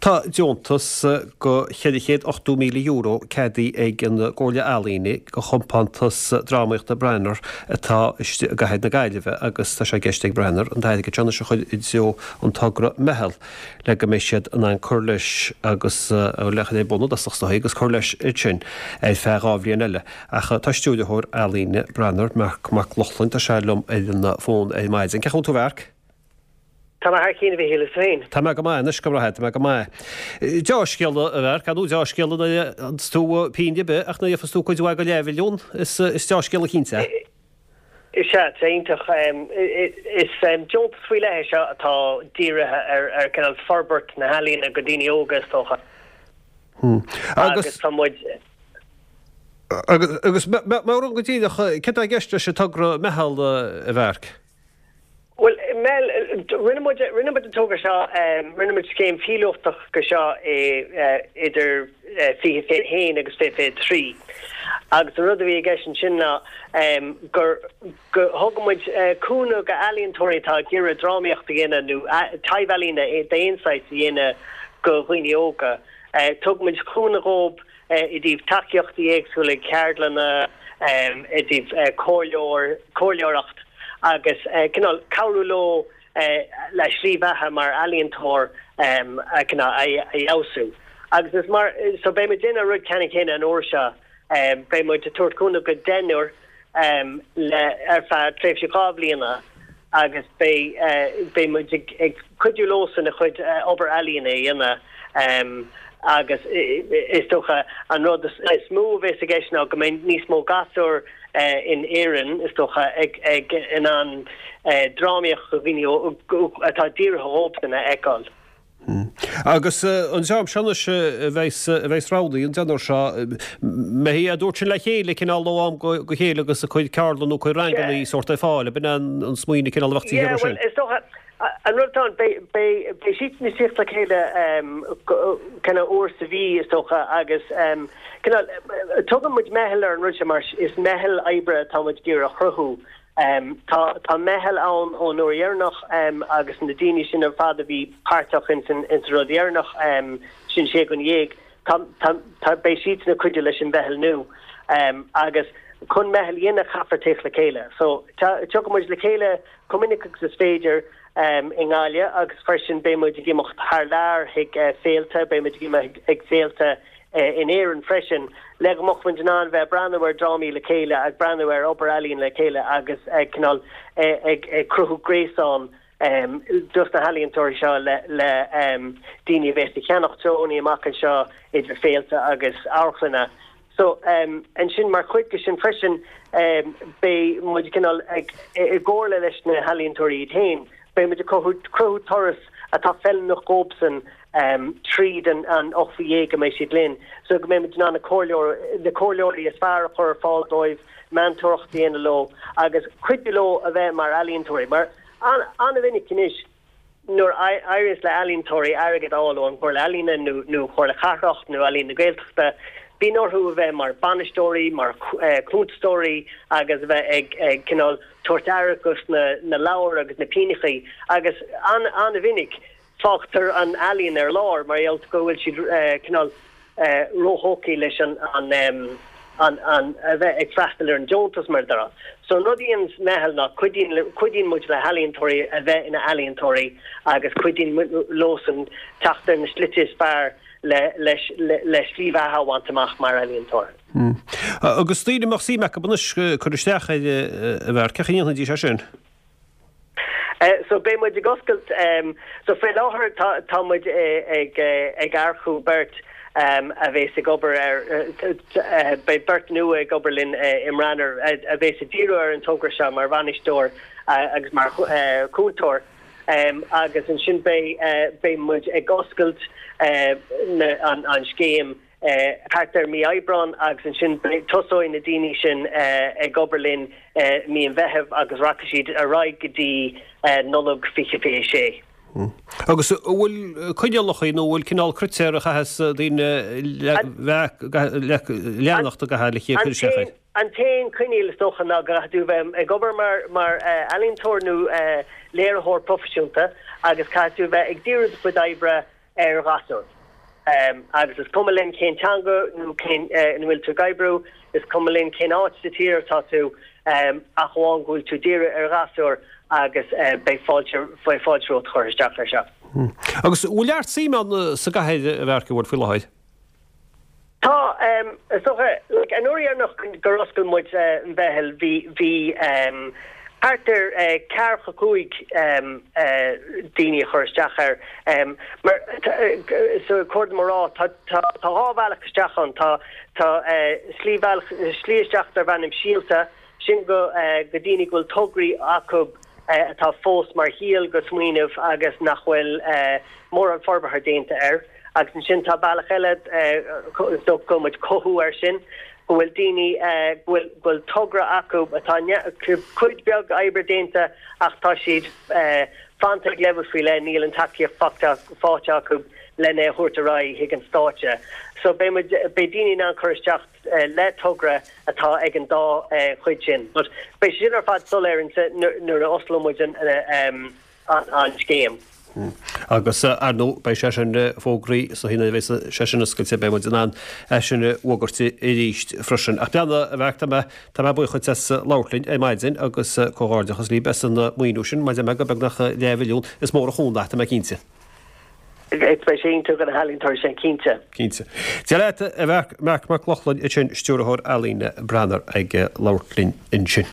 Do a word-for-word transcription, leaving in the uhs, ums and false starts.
Tá Joontas go cheadichéad ochtú míle euro cédaí ag an ggóla alíní go chompantas drámaíochta Brenner atá gahéad na gaiileh agus tá sé gceiste Brenner an daidir go teanna se chuid idseo an tagra mehel le go méisiad an an chuirleis agus lechan é bunú asachsa agus chuirleis sin é feábhríon eile acha tá stúdithór alíní Brenner meach mac lochlann tá selum é na fón é maidin. Cechún tú bharc? Tá mar cína bhí hélas féin. Tá me go mai, nes go raithe, tá me go mai. Deáscéalda a bhar, cadú deáscéalda an stú píine be, ach na dhéfa stú chuidú go levilún, is deáscéalda cínta? Is se, éintach, is Joontas faoi lethe se atá díirithe ar canal forbert na halína go daoine ógas tócha. Agus támuid... Agus mar an go dtíadach, cet a gceiste se tugra mehal a bharc? Well, Mel, rinnemuid rinnemuid an tógar seo, rinnemuid céim fíochtach go seo idir fiche féad héin agus fé féad trí. Agus rud a bhí gceist sin ná gur thugamuid cúna go alíontóirí tá gira drámaíocht a dhéine nó taibhelína the insights a dhéine go chuoine óga. Tugamuid cúna rób i dtíobh taceochtaí éagsúla ceardlanna i dtíobh cóileoracht. agus cinál cabhrú le sríomhethe mar alíontóir cinál a dheasú. Agus is mar so bé mu déine rud ceanna chéine an uair seo bé mu de tuairtúna go déanúir le ar feadh tréimh seá bliana agus bé bé mu ag chuidú lósan a chuid obair alíonna dhéana agus is tócha an rud is smooth investigation go mé níos mó gasúir in éan is tócha ag ag in an drámaíoch go bhíine atá díortha óptainna eáil. Agus an seam sena bheith rádaí an deanir seo me hí a dúirt sin le chéile cinál lám go chéile agus a chuid Carlan ó chuid rangaí sorta fáile bin an smuoine cinál bhachtaí hir sin. An rután be siit ní sicht le chéile cinna uair sa bhí is tócha agus tugam muid mehel ar an rute mar is mehel ebre tá muid gur a chruthú. Tá mehel ann ó nóiarnach agus na daine sin ar fad a bhí páirteach in rodéarnach sin sé gon dhéag tá bé siit na cuiide leis sin mehel nu agus chun mehel dhéana chafartéich le chéile. So tugam muid le chéile cumininic agus is féidir in gáile agus fersin bé muid gimocht haar lear hiag féalte, bé muid gimocht ag féalte in éan freisin le mochman an bheith brandhar drámaí le chéile ag brandhar obair alíonn le chéile agus ag cinál ag cruthú gréasán dus na halíontóirí seo le daoine bheith cheannach tróí amach an seo idir féalte agus áchlanna. So an sin mar chuid go sin freisin bé muid cinál ag ggóla leis na halíontóirí tain. Bé muid cruthú toras atá fellin nach góbsan um, tríd an, an ochfié go méid siad linn. So go méid ná na cóirleoirí is fear a chur fáil dóibh mantorcht déana lo agus cuid lo a bheith mar alíontóirí. Mar an a bhinnig cinis nuair airis le alíontóirí agad ála an chuir le alína nó chuir le charracht nó alín na gaeltachta. Bí orthú a bheith mar banistóirí, mar clúdstóirí agus bheith ag cinál tuairtearachas na na leabhar agus na pínichaí agus an an a bhinnig fáchttar an alíonn ar lár mar ealt go bhfuil siad cinál róthócaí leis an an an an a bheith ag freistal ar an Joontas mar dara. So nudíonn mehel ná cuidín muid le halíontóirí a bheith ina alíontóirí agus cuidín lósan teachtar na slitis fearr le leis líomhethe bhaintach mar alíontóir. Agus tíine mar sí me go bunas chuiristeach a bhar cechéon dí se sin. So bé muid goscailt so fé láthir tá muid ag archú bert a bheits ag obair ar bei bert nua ag obairlinn imranar a bheits a díú ar an tógra se mar bhanistóir agus mar cúntóir agus an sin bé bé muid ag goscailt an scéim Hartar mi Ibran agus an sin tosóin na daine sin ag obairlinn mi an bheitheh agus rakisiid a raig gotí nolog fiche fé sé. Agus bhfuil chuidealacha nó bhfuil cinál crutéir a chahas daoine leannachta go le chéad chuir An tain cuiníil is dócha ná gathú bheith ag obair mar mar alíontóir nó léarthóir profisiúnta agus catú bheith ag díread fud oibre ar gasú. Um, agus is cumalinn cén teanga nó cén in bhfuil tú gaibbrú is cumalinn cén áit sa tír tá tú um, a cháin gúil tú díire ar gasúr agus uh, bei fáilte fáilteó chuir isteach lei seo. Agus bhfuilart síán sa gahéid a bhharca bhfuil fiáid? Tá um, socha like, an uir nach gur oscail muid uh, an bheitheil bhí bhí um, Arthur uh, Carcha Cuig um, uh, Dini Chorstachar um, mar uh, so cord mará tá tá tá hábhach stachan tá tá slíbhach slíisteach ar bhanim síalta sin go uh, go Dini gúil tugrií acu uh, tá fós mar híal go smuoineh agus nachhfuil uh, mór an forbartha dénta air agus sin tá bailach eile uh, so go muid cothú ar sin Gwyl dini uh, gwyl gwyl togra acu atá cuid beag aibre dénta ach tá siad uh, fantag lefel fi le níl an takia fáta fáte acu lenne hurtarai hig an státe. So be be dini ná chuisteach uh, le togra atá ag an dá uh, chuid sin. But be sin ar fad soléir nuair a Oslo muid an um, an, an scéim. Mm. Agus uh, arnó bei sé sin uh, fógraí so hína bheits sé sin scoilte be muid an uh, sin ugartí i ríist freisin. Ach beanna a bhechtta me tá me buich chuid láirlinn é maidzin agus uh, cóáirdechas lí bes an muoú sin, maid me go beagnach levilún is mór a chúndaachta me cínte. It's bei sé tú gan halíntar sé cínte. Cínte. Tí leite a bheith meach mar clochlann i sin stúrathir Alíne Brenner ag láirlinn in sin.